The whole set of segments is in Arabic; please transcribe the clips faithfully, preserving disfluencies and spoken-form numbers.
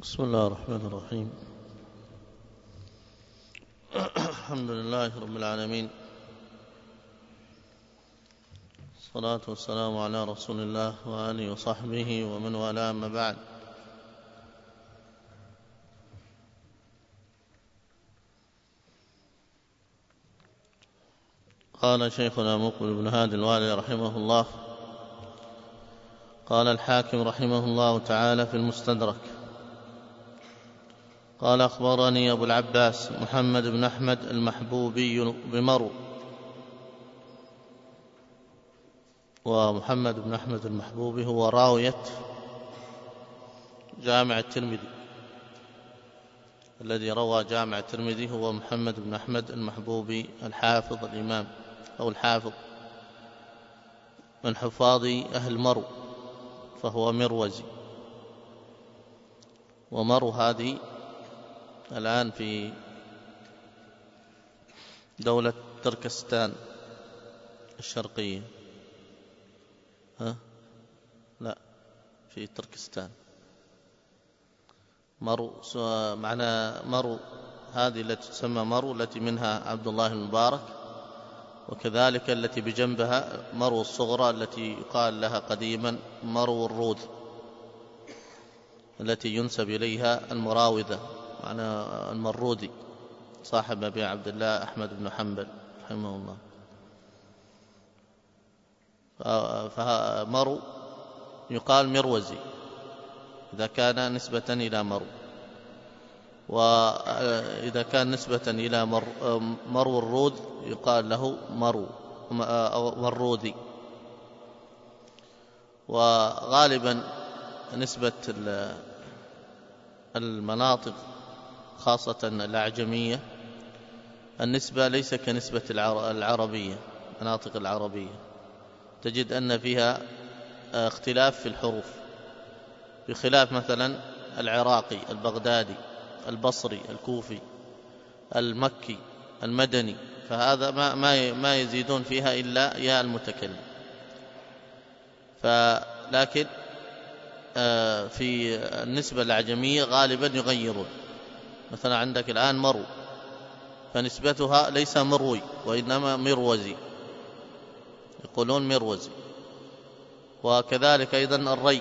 بسم الله الرحمن الرحيم. الحمد لله رب العالمين، الصلاة والسلام على رسول الله وآله وصحبه ومن والاه، أما بعد. قال شيخنا مقبل بن هادي الوالي رحمه الله: قال الحاكم رحمه الله تعالى في المستدرك: قال أخبرني أبو العباس محمد بن أحمد المحبوبي بمرو. ومحمد بن أحمد المحبوبي هو راوية جامع الترمذي، الذي روى جامع الترمذي هو محمد بن أحمد المحبوبي الحافظ الإمام، أو الحافظ من حفاظ أهل مرو، فهو مروزي. ومرو هذه الآن في دولة تركستان الشرقية. ها؟ لا، في تركستان. مرو معنى مرو هذه التي تسمى مرو، التي منها عبد الله المبارك، وكذلك التي بجنبها مرو الصغرى التي يقال لها قديما مرو الروذ، التي ينسب إليها المراوذة، معنى المروذي صاحب أبي عبد الله أحمد بن حنبل رحمه الله. فمرو يقال مروزي إذا كان نسبة إلى مرو، وإذا كان نسبة إلى مرو الروذ يقال له مرو أو مروذي. وغالبا نسبة المناطق خاصة الأعجمية النسبة ليس كنسبة العربية. مناطق العربية تجد أن فيها اختلاف في الحروف، بخلاف مثلا العراقي، البغدادي، البصري، الكوفي، المكي، المدني، فهذا ما ما يزيدون فيها إلا ياء المتكلم. فلكن في النسبة الأعجمية غالبا يغيرون. مثلا عندك الآن مرو، فنسبتها ليس مروي وإنما مروزي، يقولون مروزي. وكذلك أيضا الري،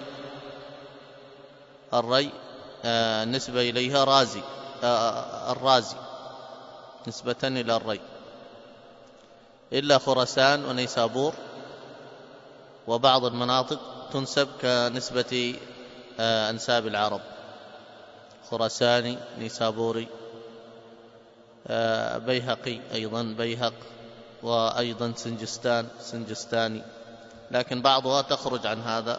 الري النسبة إليها رازي، الرازي نسبة إلى الري، إلا خراسان ونيسابور وبعض المناطق تنسب كنسبة أنساب العرب، خراساني، نيسابوري، بيهقي أيضا، بيهق، وأيضا سنجستان، سنجستاني. لكن بعضها تخرج عن هذا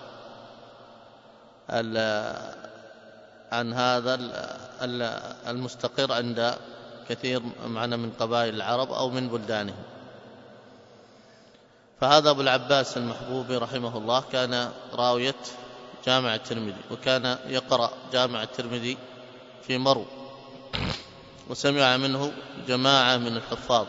عن هذا المستقر عند كثير معنا من قبائل العرب أو من بلدانهم. فهذا أبو العباس المحبوبي رحمه الله كان راوية جامع الترمذي، وكان يقرأ جامع الترمذي في مرو، وسمع منه جماعة من الحفاظ.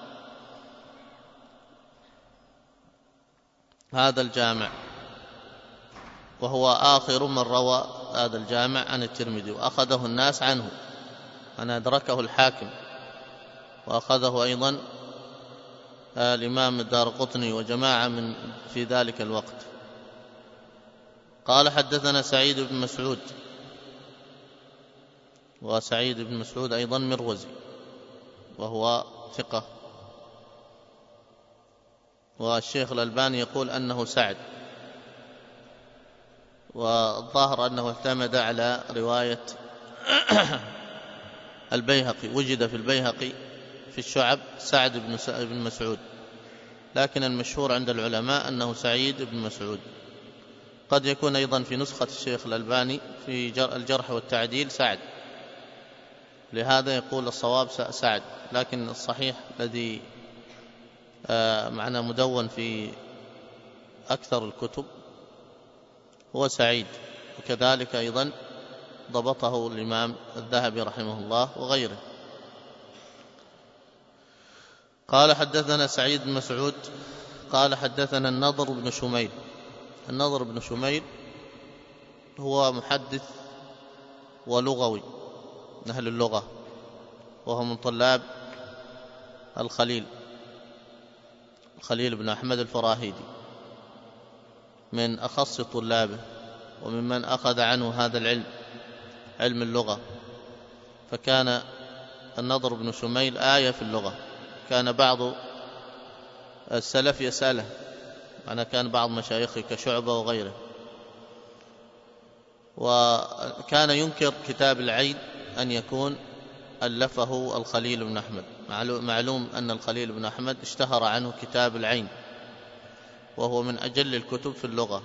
هذا الجامع وهو آخر من روى هذا الجامع عن الترمذي، وأخذه الناس عنه، أنا أدركه الحاكم، وأخذه أيضا الإمام الدارقطني وجماعة من في ذلك الوقت. قال حدثنا سعيد بن مسعود، وسعيد بن مسعود أيضا مروزي وهو ثقة، والشيخ الألباني يقول أنه سعد، والظاهر أنه اعتمد على رواية البيهقي. وجد في البيهقي في الشعب سعد بن مسعود، لكن المشهور عند العلماء أنه سعيد بن مسعود. قد يكون أيضا في نسخة الشيخ الألباني في الجرح والتعديل سعد، لهذا يقول الصواب سعد، لكن الصحيح الذي معنا مدون في أكثر الكتب هو سعيد. وكذلك أيضا ضبطه الإمام الذهبي رحمه الله وغيره. قال حدثنا سعيد بن مسعود قال حدثنا النضر بن شميل. النضر بن شميل هو محدث ولغوي من أهل اللغة، وهو من طلاب الخليل الخليل بن أحمد الفراهيدي، من أخص طلابه وممن أخذ عنه هذا العلم، علم اللغة. فكان النضر بن شميل آية في اللغة، كان بعض السلف يسأله، أنا كان بعض مشايخه كشعبة وغيره، وكان ينكر كتاب العين أن يكون ألفه الخليل بن أحمد. معلوم أن الخليل بن أحمد اشتهر عنه كتاب العين، وهو من أجل الكتب في اللغة،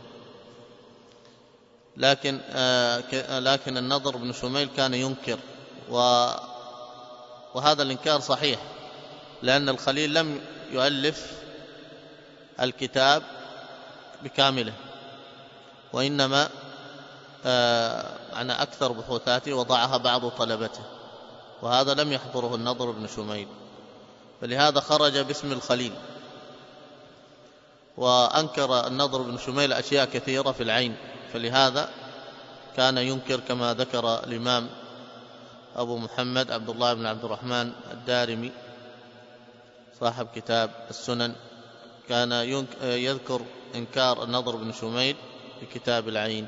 لكن آه لكن النضر بن شميل كان ينكر، و وهذا الإنكار صحيح، لأن الخليل لم يؤلف الكتاب بكامله، وإنما آه عن أكثر بحوثاته وضعها بعض طلبته، وهذا لم يحضره النضر بن شميل، فلهذا خرج باسم الخليل. وأنكر النضر بن شميل أشياء كثيرة في العين، فلهذا كان ينكر كما ذكر الإمام أبو محمد عبد الله بن عبد الرحمن الدارمي صاحب كتاب السنن، كان يذكر إنكار النضر بن شميل في كتاب العين.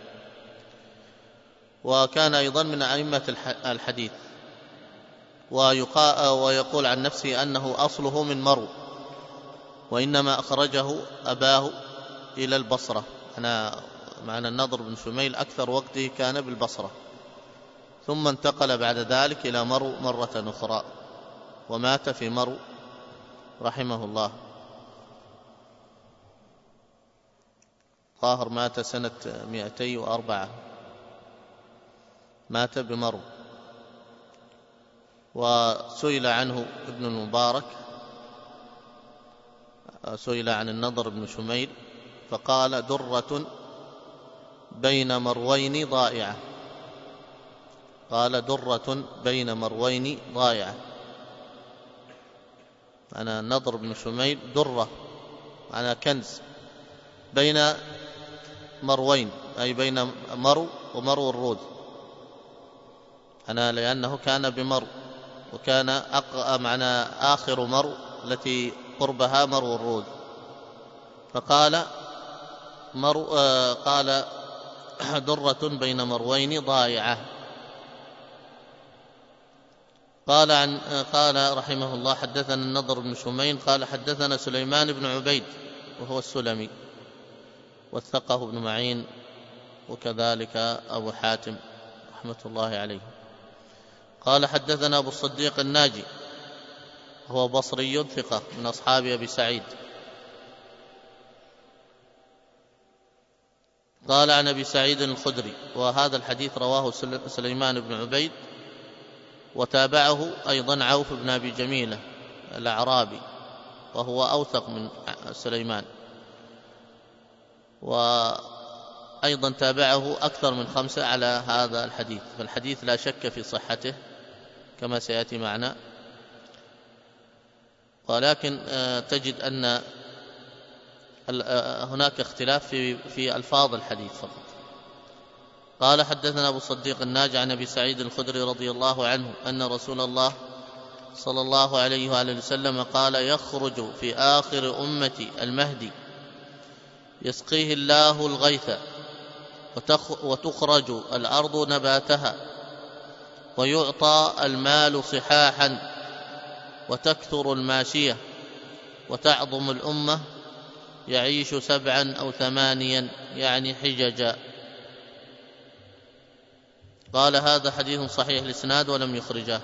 وكان أيضا من أئمة الحديث، ويقول عن نفسه أنه أصله من مرو، وإنما أخرجه أباه إلى البصرة. أنا معنى النضر بن شميل أكثر وقته كان بالبصرة، ثم انتقل بعد ذلك إلى مرو مرة أخرى، ومات في مرو رحمه الله. طاهر مات سنة مئتي وأربعة، مات بمرو. وسئل عنه ابن المبارك، سئل عن النضر بن شميل فقال: درة بين مروين ضائعة. قال: درة بين مروين ضائعة. أنا النضر بن شميل درة، أنا كنز بين مروين، أي بين مرو ومرو الرود، أنا لأنه كان بمرو، وكان أق... معنى آخر مرو التي قربها مرو الرود، فقال مرو آه قال درة بين مروين ضائعة. قال عن قال رحمه الله: حدثنا النضر بن شميل قال حدثنا سليمان بن عبيد وهو السلمي، وثقه ابن معين وكذلك أبو حاتم رحمة الله عليه. قال حدثنا أبو الصديق الناجي هو بصري ثقة من أصحاب أبي سعيد. قال عن أبي سعيد الخدري، وهذا الحديث رواه سليمان بن عبيد، وتابعه أيضا عوف بن أبي جميلة الأعرابي، وهو أوثق من سليمان، وأيضا تابعه أكثر من خمسة على هذا الحديث، فالحديث لا شك في صحته كما سيأتي معنا، ولكن تجد أن هناك اختلاف في في ألفاظ الحديث فقط. قال حدثنا أبو الصديق الناجي عن أبي سعيد الخدري رضي الله عنه أن رسول الله صلى الله عليه وآله وسلم قال: يخرج في آخر أمتي المهدي يسقيه الله الغيث وتخرج الأرض نباتها ويعطى المال صحاحا وتكثر الماشية وتعظم الأمة، يعيش سبعا أو ثمانيا يعني حججا. قال: هذا حديث صحيح الإسناد ولم يخرجه.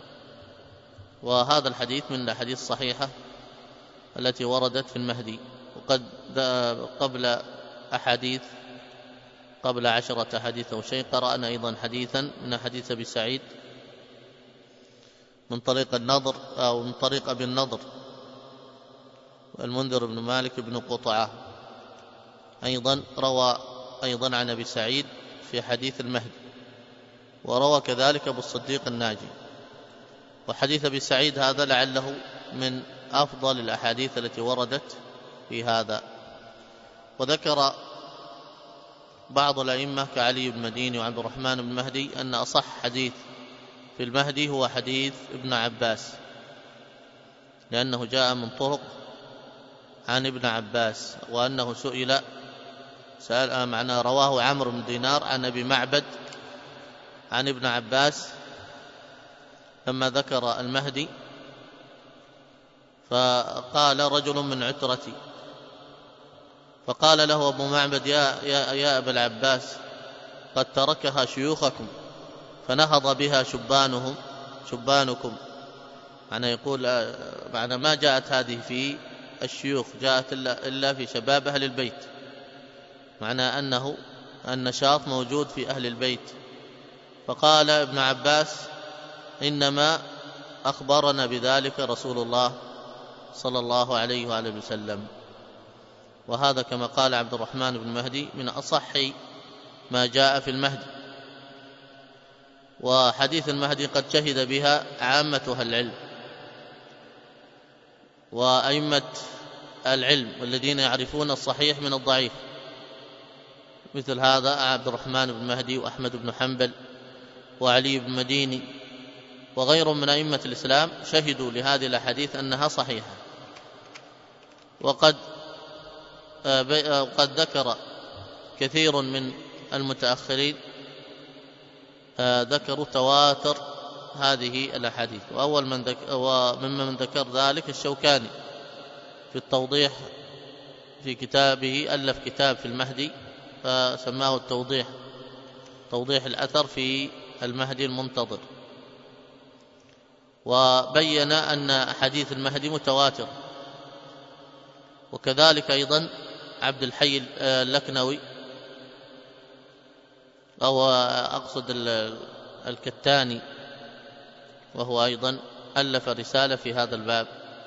وهذا الحديث من الأحاديث الصحيحة التي وردت في المهدي، وقد قبل أحاديث قبل عشرة أحاديث أو شيء قرأنا أيضا حديثا من حديث أبي سعيد من طريق النضر أو من طريق أبي النضر المنذر بن مالك بن قطعة، أيضا روى أيضا عن أبي سعيد في حديث المهدي، وروى كذلك أبو الصديق الناجي. وحديث أبي سعيد هذا لعله من أفضل الأحاديث التي وردت في هذا. وذكر بعض الأئمة كعلي بن المديني وعبد الرحمن بن مهدي أن أصح حديث في المهدي هو حديث ابن عباس، لأنه جاء من طرق عن ابن عباس، وأنه سئل سأل معنى رواه عمرو بن دينار عن أبي معبد عن ابن عباس لما ذكر المهدي، فقال رجل من عترتي، فقال له أبو معبد يا, يا, يا أبا العباس قد تركها شيوخكم فنهض بها شبانهم شبانكم، معنى يقول معنى ما جاءت هذه في الشيوخ، جاءت إلا, إلا في شباب أهل البيت، معنى أنه النشاط موجود في أهل البيت. فقال ابن عباس إنما أخبرنا بذلك رسول الله صلى الله عليه وآله وسلم. وهذا كما قال عبد الرحمن بن مهدي من أصح ما جاء في المهدي. وحديث المهدي قد شهد بها عامة أهل العلم وأئمة العلم والذين يعرفون الصحيح من الضعيف، مثل هذا عبد الرحمن بن مهدي وأحمد بن حنبل وعلي بن مديني وغيرهم من أئمة الإسلام شهدوا لهذه الأحاديث أنها صحيحة. وقد قد ذكر كثير من المتأخرين ذكروا تواتر هذه الأحاديث، وأول من ذكر وممن ذكر ذلك الشوكاني في التوضيح في كتابه، ألف كتاب في المهدي فسماه التوضيح، توضيح الأثر في المهدي المنتظر، وبين أن حديث المهدي متواتر. وكذلك أيضا عبد الحي اللكنوي أو أقصد الكتاني، وهو أيضا ألف رسالة في هذا الباب،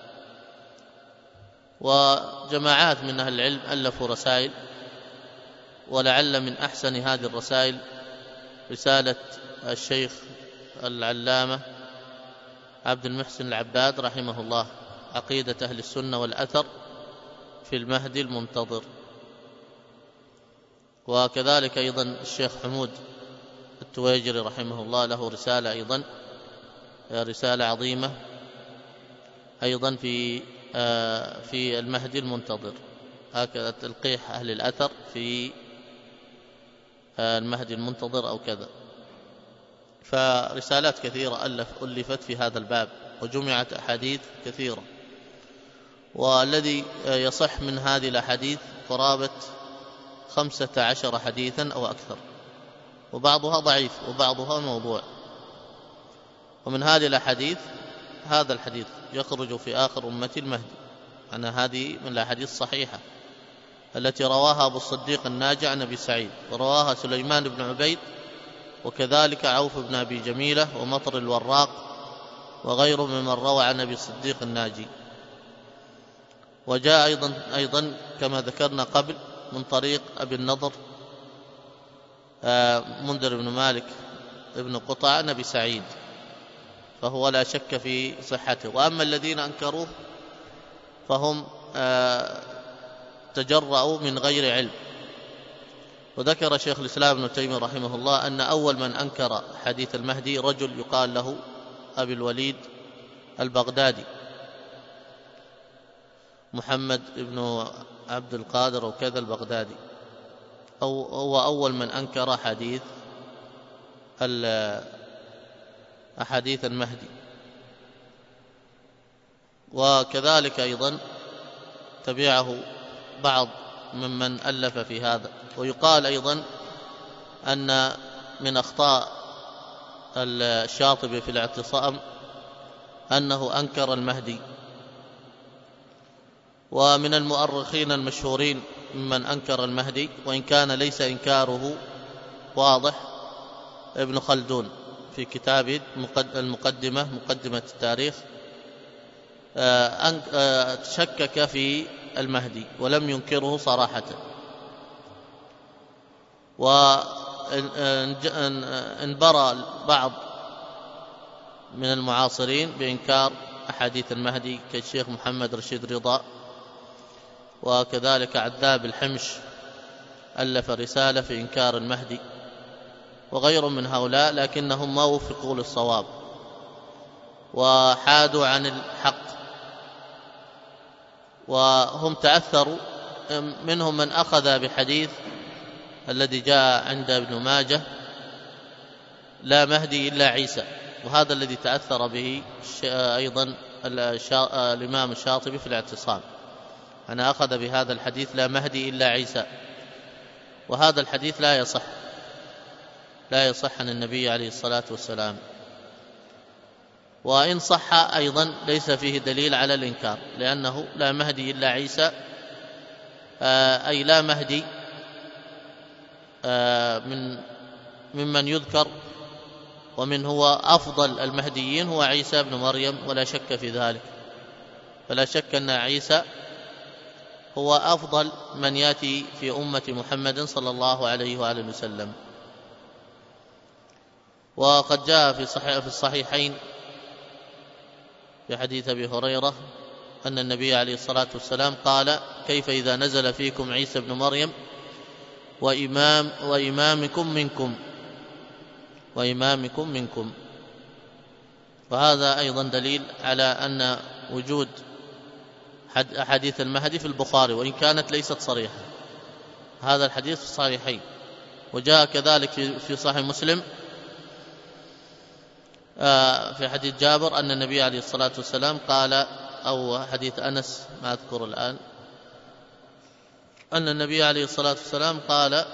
وجماعات من أهل العلم ألفوا رسائل، ولعل من أحسن هذه الرسائل رسالة الشيخ العلامة عبد المحسن العباد رحمه الله، عقيدة أهل السنة والأثر في المهدي المنتظر. وكذلك أيضا الشيخ حمود التويجري رحمه الله له رسالة أيضا، رسالة عظيمة أيضا في في المهدي المنتظر، هكذا تلقيح أهل الأثر في المهدي المنتظر أو كذا. فرسالات كثيرة ألف ألفت في هذا الباب، وجمعت أحاديث كثيرة، والذي يصح من هذه الأحاديث قرابة خمسة عشر حديثا أو أكثر، وبعضها ضعيف وبعضها موضوع. ومن هذه الأحاديث هذا الحديث يخرج في آخر أمة المهدي، أنا هذه من الأحاديث الصحيحة التي رواها أبو الصديق الناجي عن أبي سعيد، ورواها سليمان بن عبيد، وكذلك عوف بن أبي جميلة ومطر الوراق وغيره ممن روى عن أبي الصديق الناجي. وجاء أيضا, أيضا كما ذكرنا قبل من طريق أبي النضر منذر بن مالك ابن قطع عن أبي سعيد، فهو لا شك في صحته. وأما الذين أنكروه فهم تجرؤوا من غير علم. وذكر شيخ الإسلام ابن تيمية رحمه الله أن أول من أنكر حديث المهدي رجل يقال له أبي الوليد البغدادي، محمد بن عبد القادر وكذا البغدادي، أو هو أول من أنكر حديث أحاديث المهدي. وكذلك أيضا تبعه بعض ممن ألف في هذا. ويقال أيضا أن من أخطاء الشاطبي في الاعتصام أنه أنكر المهدي. ومن المؤرخين المشهورين ممن أنكر المهدي وإن كان ليس إنكاره واضح ابن خلدون في كتابه المقدمة مقدمة التاريخ شكك في المهدي ولم ينكره صراحة. وانبرى بعض من المعاصرين بإنكار أحاديث المهدي كالشيخ محمد رشيد رضا، وكذلك عذاب الحمش ألف رسالة في إنكار المهدي، وغير من هؤلاء، لكنهم ما وفقوا للصواب وحادوا عن الحق، وهم تأثروا. منهم من أخذ بحديث الذي جاء عند ابن ماجه لا مهدي إلا عيسى، وهذا الذي تأثر به أيضا الإمام الشاطبي في الاعتصام، أنا أخذ بهذا الحديث لا مهدي إلا عيسى، وهذا الحديث لا يصح لا يصح عن النبي عليه الصلاة والسلام، وإن صح أيضا ليس فيه دليل على الإنكار، لأنه لا مهدي إلا عيسى أي لا مهدي من ممن يذكر، ومن هو أفضل المهديين هو عيسى بن مريم، ولا شك في ذلك، فلا شك أن عيسى هو أفضل من يأتي في أمة محمد صلى الله عليه وآله وسلم. وقد جاء في صحيح في الصحيحين في حديث أبي هريرة أن النبي عليه الصلاة والسلام قال: كيف إذا نزل فيكم عيسى بن مريم وإمام وإمامكم منكم وإمامكم منكم وهذا أيضا دليل على أن وجود أحاديث المهدي في البخاري، وإن كانت ليست صريحة. هذا الحديث في الصحيحين، وجاء كذلك في صحيح مسلم في حديث جابر أن النبي عليه الصلاة والسلام قال، أو حديث أنس ما أذكر الآن، أن النبي عليه الصلاة والسلام قال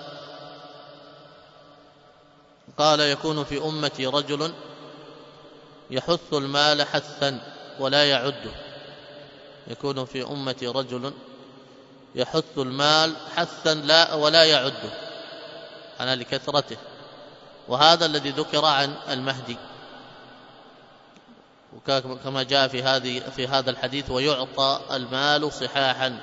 قال يكون في أمتي رجل يحث المال حثا ولا يعده يكون في أمتي رجل يحث المال حثا لا ولا يعده، أنا لكثرته، وهذا الذي ذكر عن المهدي، وكما جاء في هذه في هذا الحديث: ويعطى المال صحاحا،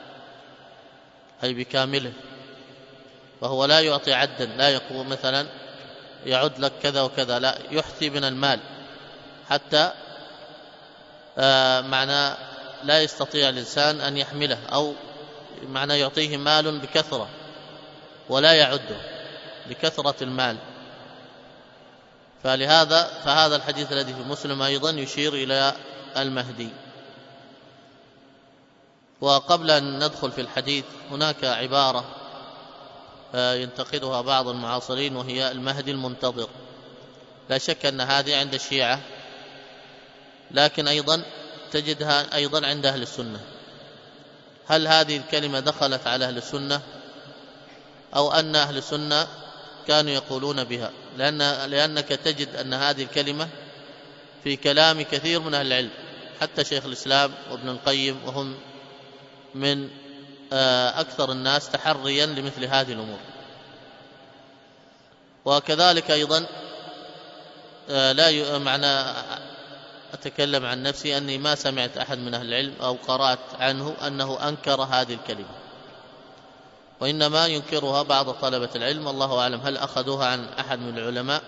أي بكامله، وهو لا يعطي عدا، لا يقول مثلا يعد لك كذا وكذا، لا، يحثي من المال حتى آه معنى لا يستطيع الإنسان أن يحمله، أو معنى يعطيه مال بكثرة ولا يعده لكثرة المال. فلهذا فهذا الحديث الذي في مسلم أيضا يشير إلى المهدي. وقبل أن ندخل في الحديث، هناك عبارة ينتقدها بعض المعاصرين، وهي المهدي المنتظر. لا شك أن هذه عند الشيعة، لكن أيضا تجدها أيضا عند أهل السنة. هل هذه الكلمة دخلت على أهل السنة، أو أن أهل السنة كانوا يقولون بها؟ لأن لأنك تجد أن هذه الكلمة في كلام كثير من أهل العلم، حتى شيخ الإسلام وابن القيم، وهم من أكثر الناس تحريا لمثل هذه الأمور. وكذلك أيضا لا معنى أتكلم عن نفسي أني ما سمعت أحد من أهل العلم أو قرأت عنه أنه أنكر هذه الكلمة، وإنما ينكرها بعض طلبة العلم، الله أعلم هل أخذوها عن أحد من العلماء.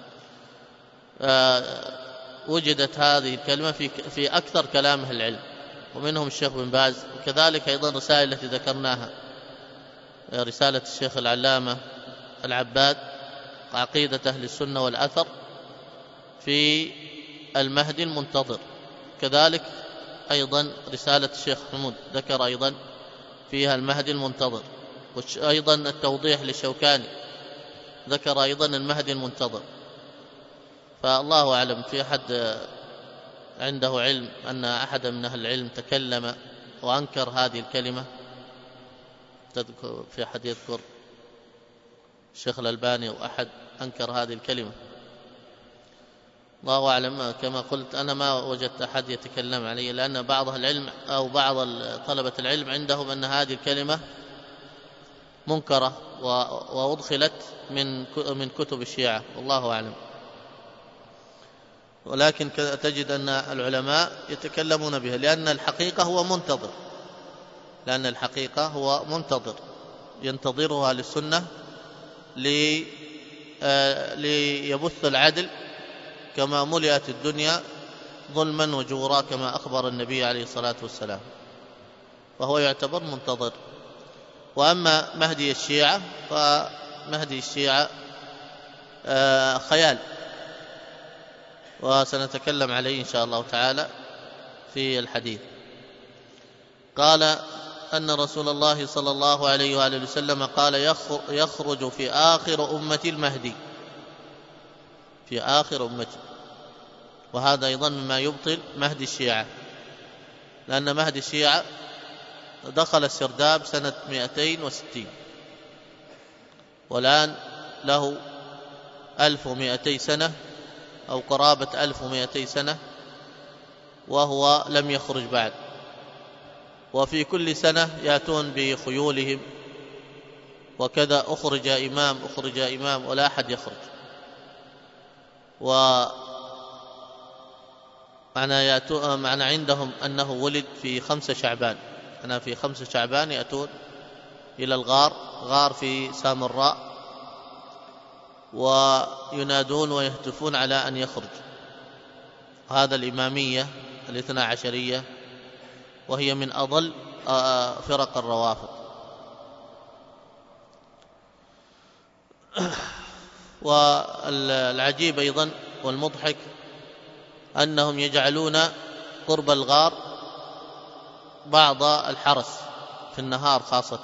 وجدت هذه الكلمة في في أكثر كلام أهل العلم، ومنهم الشيخ بن باز، وكذلك أيضا الرسائل التي ذكرناها، رسالة الشيخ العلامة العباد عقيدة أهل السنة والأثر في المهدي المنتظر، كذلك أيضا رسالة الشيخ حمود ذكر أيضا فيها المهدي المنتظر، وأيضا التوضيح للشوكاني ذكر أيضا المهدي المنتظر. فالله أعلم في أحد عنده علم أن أحد من أهل العلم تكلم وأنكر هذه الكلمة؟ في أحد يذكر الشيخ الألباني أو أحد أنكر هذه الكلمة؟ الله أعلم. كما قلت أنا ما وجدت أحد يتكلم عليه، لأن بعض العلم أو بعض طلبة العلم عندهم أن هذه الكلمة منكرة وأدخلت من من كتب الشيعة، والله أعلم. ولكن تجد أن العلماء يتكلمون بها، لأن الحقيقة هو منتظر لأن الحقيقة هو منتظر ينتظرها للسنة ليبث العدل، كما ملئت الدنيا ظلما وجورا كما أخبر النبي عليه الصلاة والسلام، فهو يعتبر منتظر. وأما مهدي الشيعة فمهدي الشيعة خيال، وسنتكلم عليه إن شاء الله تعالى في الحديث. قال أن رسول الله صلى الله عليه وآله وسلم قال يخرج في آخر أمة المهدي، في آخر أمتي. وهذا أيضا مما يبطل مهدي الشيعة، لأن مهدي الشيعة دخل السرداب سنة مئتين وستين، والآن له ألف ومئتي سنة أو قرابة ألف ومئتي سنة وهو لم يخرج بعد. وفي كل سنة يأتون بخيولهم وكذا، أخرج إمام أخرج إمام ولا أحد يخرج. ومعنى يأتون معنى عندهم أنه ولد في خمسة شعبان، أنا في خمسة شعبان يأتون إلى الغار، غار في سامراء، وينادون ويهتفون على أن يخرج. هذا الإمامية الاثنى عشرية، وهي من أضل فرق الروافض. والعجيب أيضا والمضحك أنهم يجعلون قرب الغار بعض الحرس في النهار خاصة،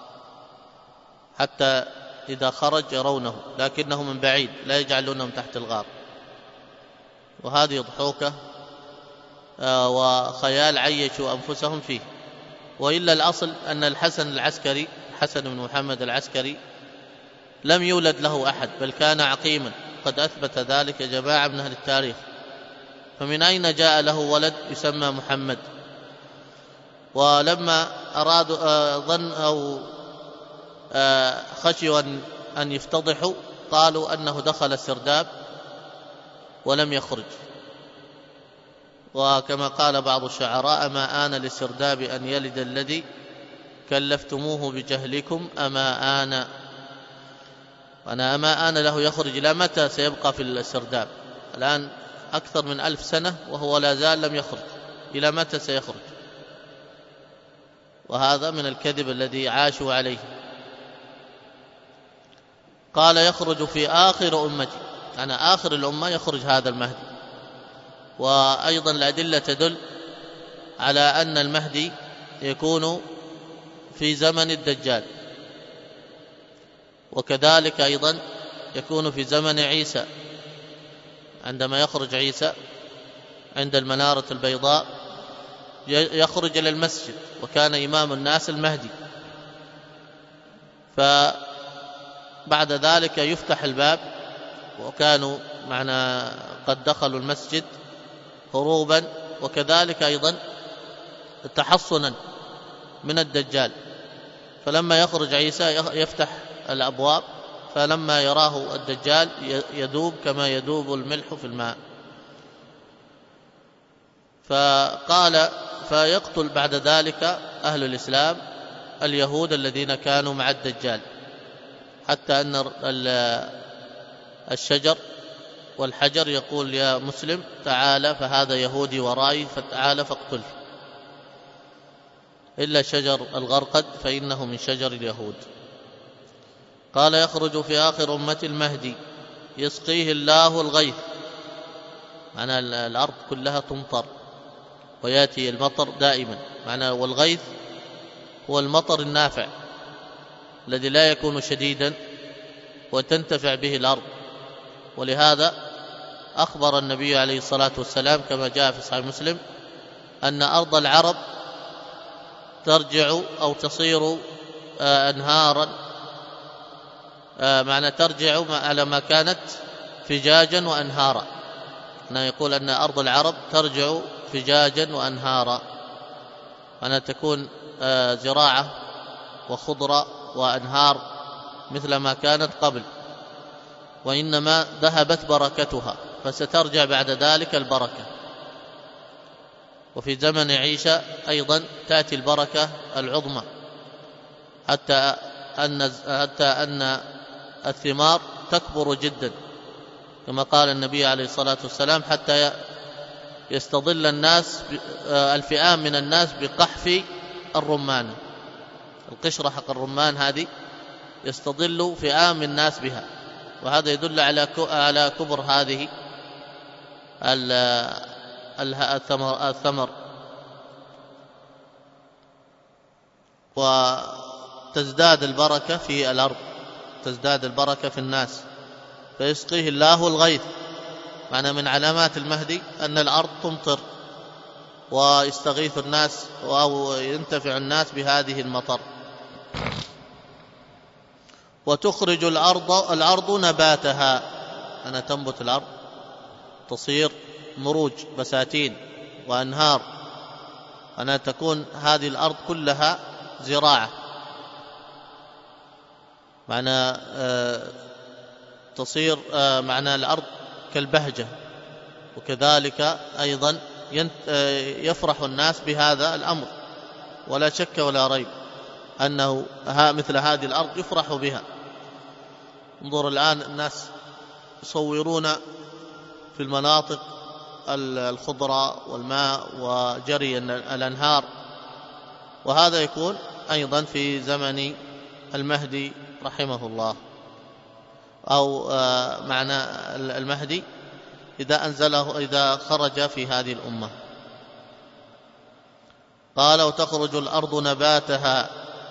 حتى إذا خرج يرونه، لكنه من بعيد لا يجعلونهم تحت الغار. وهذه ضحوكة وخيال عيشوا أنفسهم فيه. وإلا الأصل أن الحسن العسكري، الحسن بن محمد العسكري، لم يولد له أحد، بل كان عقيما، قد أثبت ذلك جماعة من أهل التاريخ. فمن أين جاء له ولد يسمى محمد؟ ولما أرادوا ظن أو خشوا أن يفتضحوا قالوا أنه دخل السرداب ولم يخرج. وكما قال بعض الشعراء: ما آن للسرداب أن يلد الذي كلفتموه بجهلكم أما آن. وأنا أما آن له يخرج، إلى متى سيبقى في السرداب؟ الآن أكثر من ألف سنة وهو لا زال لم يخرج، إلى متى سيخرج؟ وهذا من الكذب الذي عاشوا عليه. قال يخرج في آخر أمتي، يعني آخر الأمة يخرج هذا المهدي. وأيضا الأدلة تدل على أن المهدي يكون في زمن الدجال، وكذلك أيضا يكون في زمن عيسى، عندما يخرج عيسى عند المنارة البيضاء يخرج إلى المسجد، وكان إمام الناس المهدي. فبعد ذلك يفتح الباب، وكانوا معنا قد دخلوا المسجد هروبا، وكذلك أيضا تحصنا من الدجال. فلما يخرج عيسى يفتح الأبواب، فلما يراه الدجال يذوب كما يذوب الملح في الماء. فقال فيقتل بعد ذلك أهل الإسلام اليهود الذين كانوا مع الدجال، حتى أن الشجر والحجر يقول: يا مسلم تعال، فهذا يهودي ورائي، فتعال فاقتله، إلا شجر الغرقد فإنه من شجر اليهود. قال يخرج في آخر أمة المهدي يسقيه الله الغيث، معنى الأرض كلها تمطر ويأتي المطر دائما، معنى والغيث هو المطر النافع الذي لا يكون شديدا وتنتفع به الأرض. ولهذا أخبر النبي عليه الصلاة والسلام كما جاء في صحيح مسلم أن أرض العرب ترجع أو تصير أنهارا، معنى ترجع على ما كانت فجاجا وأنهارا. يقول أن أرض العرب ترجع فجاجا وأنهارا، معنى تكون زراعة وخضرة وأنهار مثل ما كانت قبل، وإنما ذهبت بركتها، فسترجع بعد ذلك البركة. وفي زمن عيسى أيضا تأتي البركة العظمى، حتى أن حتى أن الثمار تكبر جدا، كما قال النبي عليه الصلاة والسلام: حتى يستظل الناس الفئام من الناس بقحف الرمان، القشرة حق الرمان هذه يستظل فئام الناس بها، وهذا يدل على على كبر هذه الثمر, الثمر وتزداد البركة في الأرض، تزداد البركة في الناس، فيسقيه الله الغيث. معنى من علامات المهدي أن الأرض تمطر ويستغيث الناس أو ينتفع الناس بهذه المطر. وتخرج الأرض الأرض نباتها، أنا تنبت الأرض، تصير مروج بساتين وأنهار، أنا تكون هذه الأرض كلها زراعة، معنى آه تصير آه معنى الأرض كالبهجة. وكذلك أيضا يفرح الناس بهذا الأمر، ولا شك ولا ريب أنه مثل هذه الأرض يفرح بها. انظر الآن الناس يصورون في المناطق الخضراء والماء وجري الأنهار، وهذا يكون أيضا في زمن المهدي رحمه الله، أو معنى المهدي إذا أنزله إذا خرج في هذه الأمة. قال وتخرج الأرض نباتها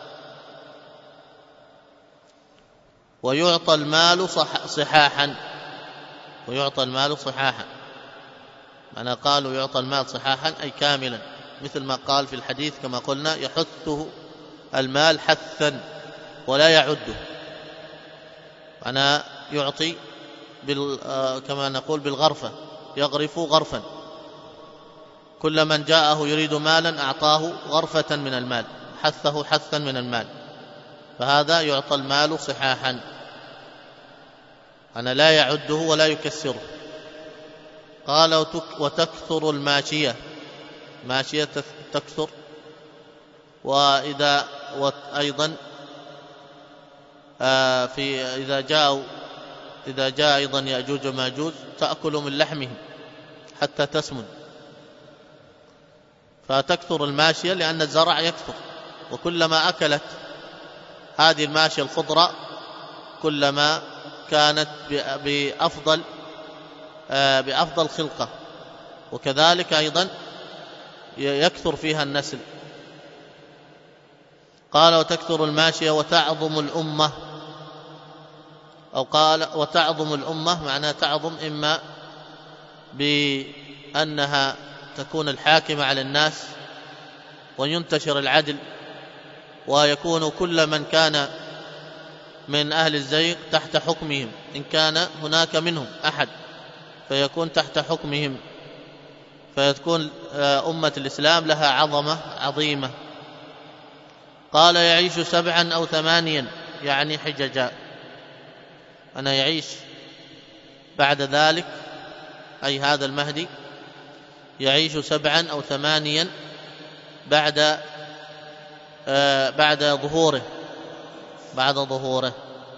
ويعطى المال صحاحا، ويعطى المال صحاحا، معنى قالوا يعطى المال صحاحا أي كاملا، مثل ما قال في الحديث كما قلنا يحثه المال حثا ولا يعده، معنى يعطي بال... كما نقول بالغرفة، يغرف غرفا، كل من جاءه يريد مالا أعطاه غرفة من المال، حثه حثا من المال، فهذا يعطى المال صحاحا، أنا لا يعده ولا يكسره. قال وتكثر الماشية، ماشية تكثر، وإذا أيضا في إذا جاءوا إذا جاء أيضا يأجوج وماجوج تأكل من لحمهم حتى تسمن، فتكثر الماشية لأن الزرع يكثر، وكلما أكلت هذه الماشية الخضراء كلما كانت بأفضل بأفضل خلقة، وكذلك أيضا يكثر فيها النسل. قال وتكثر الماشية وتعظم الأمة، أو قال وتعظم الأمة، معناها تعظم إما بأنها تكون الحاكمة على الناس وينتشر العدل، ويكون كل من كان من أهل الزيغ تحت حكمهم، إن كان هناك منهم أحد فيكون تحت حكمهم، فيكون أمة الإسلام لها عظمة عظيمة. قال يعيش سبعا أو ثمانيا يعني حججا، أنا يعيش بعد ذلك أي هذا المهدي يعيش سبعا أو ثمانيا بعد آه بعد ظهوره بعد ظهوره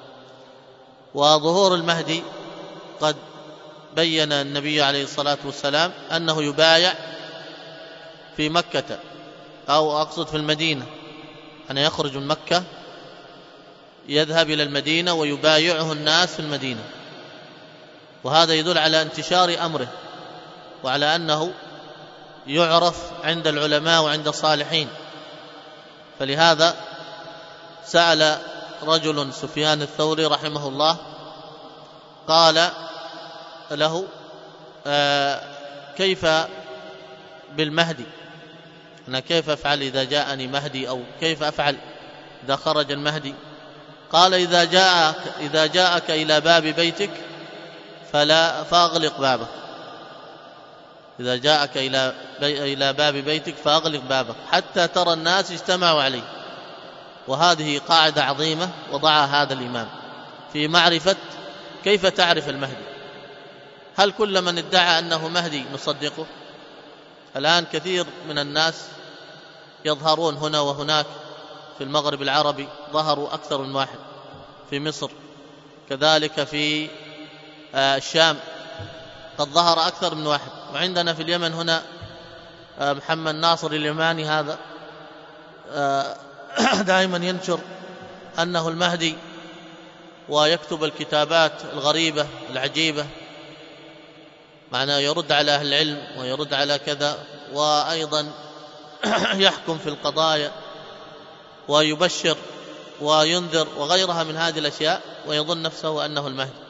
وظهور المهدي قد بين النبي عليه الصلاة والسلام أنه يبايع في مكة، أو أقصد في المدينة، أن يخرج من مكة يذهب إلى المدينة ويبايعه الناس في المدينة، وهذا يدل على انتشار أمره وعلى أنه يعرف عند العلماء وعند الصالحين. فلهذا سأل رجل سفيان الثوري رحمه الله، قال له آه كيف بالمهدي، أنا كيف أفعل إذا جاءني مهدي، أو كيف أفعل إذا خرج المهدي؟ قال إذا جاءك, إذا جاءك إلى باب بيتك فلا فأغلق بابك، إذا جاءك إلى, بي إلى باب بيتك فأغلق بابك حتى ترى الناس اجتمعوا عليه. وهذه قاعدة عظيمة وضعها هذا الإمام في معرفة كيف تعرف المهدي. هل كل من ادعى أنه مهدي نصدقه؟ الآن كثير من الناس يظهرون هنا وهناك، في المغرب العربي ظهروا أكثر من واحد، في مصر كذلك، في الشام قد ظهر أكثر من واحد، وعندنا في اليمن هنا محمد ناصر اليماني هذا دائما ينشر أنه المهدي ويكتب الكتابات الغريبة العجيبة، معناه يرد على أهل العلم ويرد على كذا، وأيضا يحكم في القضايا ويبشر وينذر وغيرها من هذه الأشياء، ويظن نفسه أنه المهدي.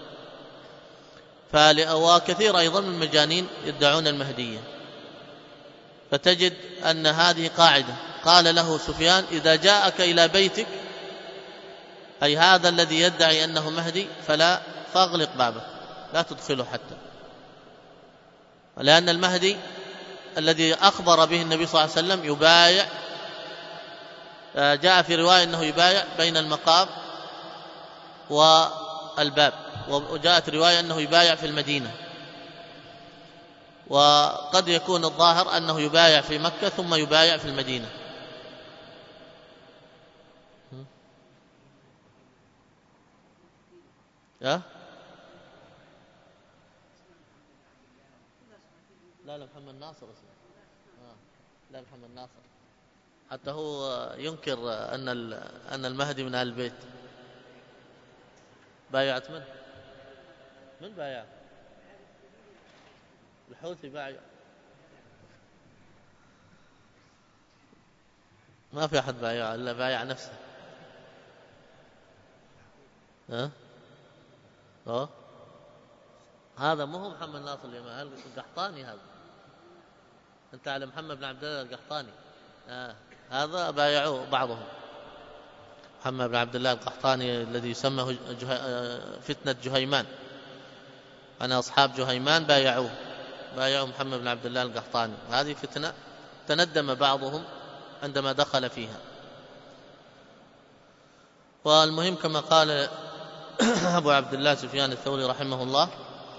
وكثير أيضا من المجانين يدعون المهدية. فتجد أن هذه قاعدة قال له سفيان: إذا جاءك إلى بيتك، أي هذا الذي يدعي أنه مهدي، فلا فاغلق بابه، لا تدخله حتى، لأن المهدي الذي أخبر به النبي صلى الله عليه وسلم يبايع، جاء في رواية أنه يبايع بين المقام والباب، وجاءت رواية أنه يبايع في المدينة، وقد يكون الظاهر أنه يبايع في مكة ثم يبايع في المدينة. أه؟ لا لا محمد ناصر اسمه. آه. لا محمد ناصر، حتى هو ينكر أن أن المهدي من أهل البيت. بايعت من؟ من بايع؟ الحوثي بايع؟ ما في أحد بايع إلا بايع نفسه. ها؟ أه؟ هذا مو هو محمد ناصر اليماني، القحطاني. هذا أنت على محمد بن عبد الله القحطاني. آه. هذا بايعوه بعضهم. محمد بن عبد الله القحطاني الذي يسمى جه... فتنة جهيمان، أنا أصحاب جهيمان بايعوه، بايعوا محمد بن عبد الله القحطاني. هذه فتنة تندم بعضهم عندما دخل فيها. والمهم كما قال أبو عبد الله سفيان الثوري رحمه الله: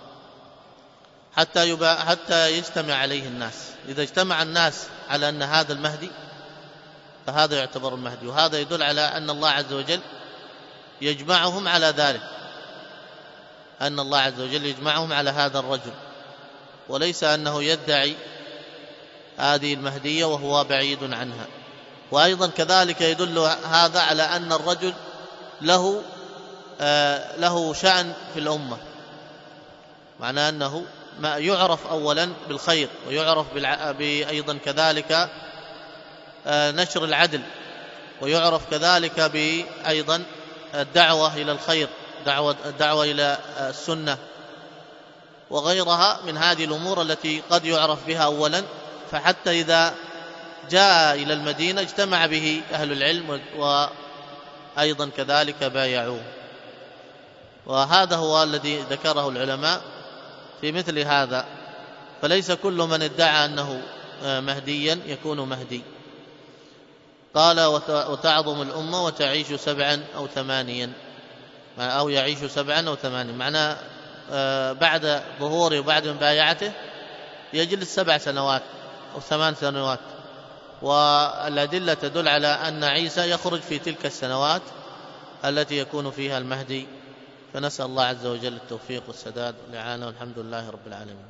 حتى يبا حتى يجتمع عليه الناس. إذا اجتمع الناس على أن هذا المهدي فهذا يعتبر المهدي، وهذا يدل على أن الله عز وجل يجمعهم على ذلك، أن الله عز وجل يجمعهم على هذا الرجل، وليس أنه يدعي هذه المهدية وهو بعيد عنها. وأيضا كذلك يدل هذا على أن الرجل له آه له شأن في الأمة، معناه أنه ما يعرف أولا بالخير، ويعرف أيضا كذلك آه نشر العدل، ويعرف كذلك بأيضا الدعوة إلى الخير، دعوة, الدعوة إلى السنة، وغيرها من هذه الأمور التي قد يعرف بها أولا. فحتى إذا جاء إلى المدينة اجتمع به أهل العلم وأيضا كذلك بايعوه. وهذا هو الذي ذكره العلماء في مثل هذا. فليس كل من ادعى أنه مهديا يكون مهدي. قال: وتعظم الأمة وتعيش سبعا أو ثمانيا، أو يعيش سبعا أو ثمانيا، معناه بعد ظهوره وبعد مبايعته يجلس سبع سنوات أو ثمان سنوات. والأدلة تدل على أن عيسى يخرج في تلك السنوات التي يكون فيها المهدي. فنسأل الله عز وجل التوفيق والسداد والإعانة، والحمد لله رب العالمين.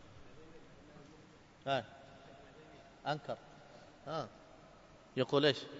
هاي أنكر. ها يقول إيش؟